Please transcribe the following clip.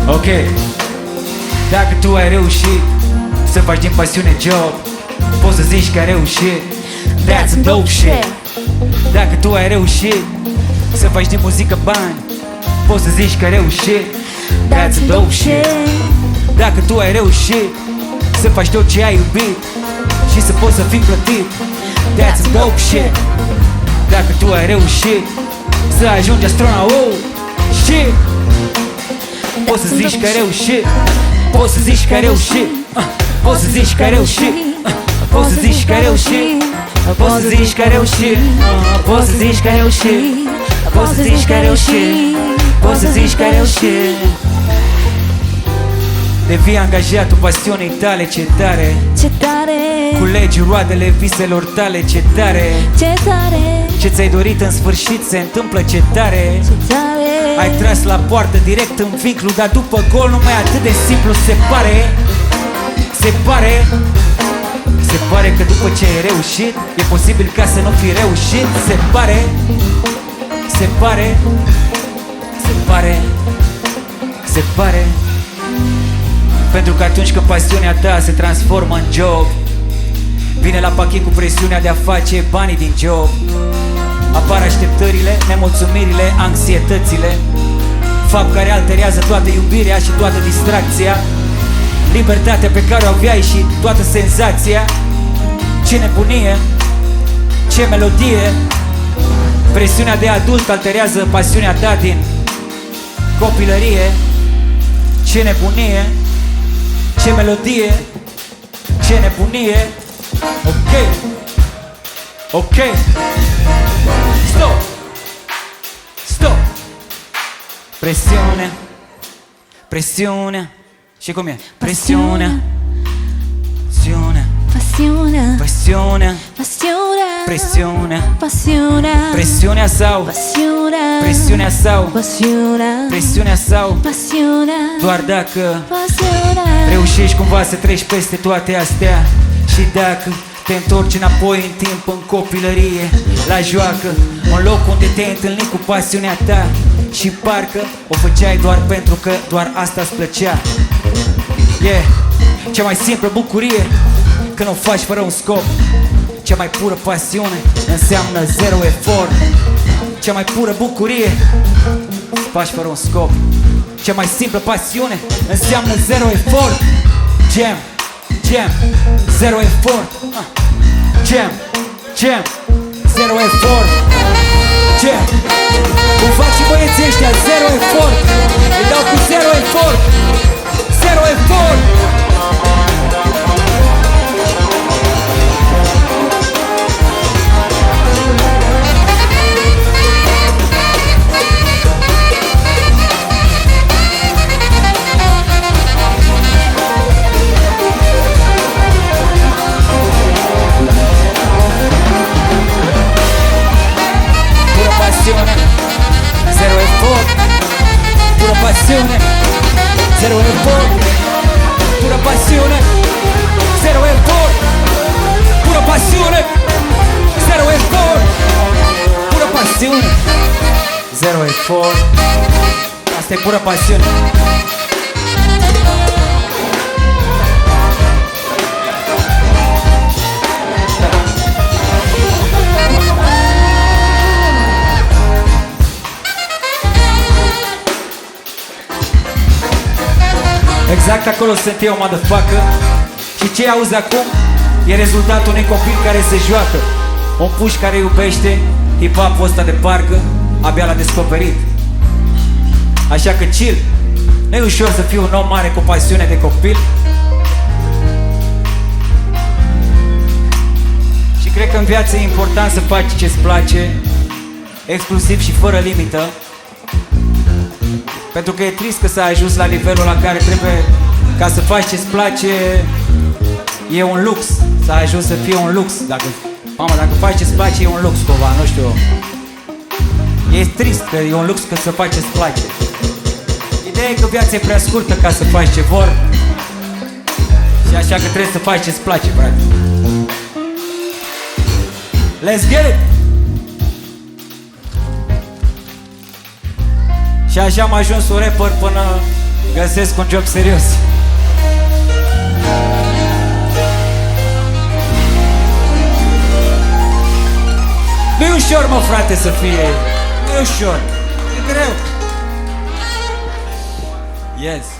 Ok. Dacă tu ai reușit să faci din pasiune job, poți să zici că ai reușit. That's some dope shit. Dacă tu ai reușit să faci din muzică bani, poți să zici că ai reușit. That's some dope shit. Dacă tu ai reușit să faci tot ce ai iubit și să poți să fii plătit, that's some dope shit. Dacă tu ai reușit să ajungi astronaut și poți să zici că ai reușit. Poți să zici că ai reușit. Poți să zici că ai reușit. Poți să zici că ai reușit. Poți să zici că ai reușit. Poți să zici că ai reușit. Poți să zici că ai reușit. Poți să zici că ai reușit. Devii angajatul pasiunii tale, ce tare. Ce tare. Culegi roadele viselor tale, ce tare. Ce tare. Ce ți-ai dorit în sfârșit se întâmplă, ce tare. Ce tare. Ai tras la poartă direct în vinclu, dar după gol nu mai e atât de simplu, se pare. Se pare. Se pare că după ce ai reușit e posibil ca să nu fi reușit. Se pare. Se pare. Se pare. Se pare. Pentru că atunci când pasiunea ta se transformă în job, vine la pachet cu presiunea de a face banii din job. Apar așteptările, nemulțumirile, anxietățile, fapt care alterează toată iubirea și toată distracția, libertatea pe care o aveai și toată senzația. Ce nebunie, ce melodie. Presiunea de adult alterează pasiunea ta din copilărie. Ce nebunie, ce melodie, ce nebunie. Ok. Ok. Stop. Stop. Presiune. Presiune. Și cum e? Presiune. Presiune. Pasiunea. Presiune. Pasiunea. Presiune. Pasiunea. Presiunea sau Pasiunea. presiunea sau Pasiunea. presiunea sau Pasiunea. doar dacă Pasiunea. reușești cumva să treci peste toate astea. Și dacă te întorci înapoi în timp, în copilărie, la joacă, un loc unde te-ai întâlnit cu pasiunea ta și parcă o făceai doar pentru că doar asta îți plăcea. Yeah, cea mai simplă bucurie când o faci fără un scop. Cea mai pură pasiune înseamnă zero efort. Cea mai pură bucurie faci fără un scop. Cea mai simplă pasiune înseamnă zero efort. Jam, jam, zero efort. Jam, jam, zero efort. Jam. Cum fac și băieții ăștia, zero efort. Îi dau cu zero efort. Zero efort. Zero efort, pura passione, zero effort, pura passione, zero effort, pura passione, zero effort, pura passione, zero effort. Asta e pura passione. Exact acolo sunt eu, motherfucker. Și ce auzi acum e rezultatul unui copil care se joacă. Un puș care iubește hip-hop-ul ăsta de parcă abia l-a descoperit. Așa că chill. Nu e ușor să fii un om mare cu pasiune de copil. Și cred că în viață e important să faci ce-ți place, exclusiv și fără limită. Pentru că e trist că s-a ajuns la nivelul la care trebuie, ca să faci ce-ți place, e un lux. S-a ajuns să fie un lux. Dacă faci ce-ți place, e un lux cumva, nu știu. E trist că e un lux că să faci ce-ți place. Ideea e că viața e prea scurtă ca să faci ce vor. Și așa că trebuie să faci ce-ți place, frate. Let's get it! Și așa am ajuns un rapper până Găsesc un job serios. Nu-i ușor, mă, frate, să fie. Nu-i ușor. E greu. Yes.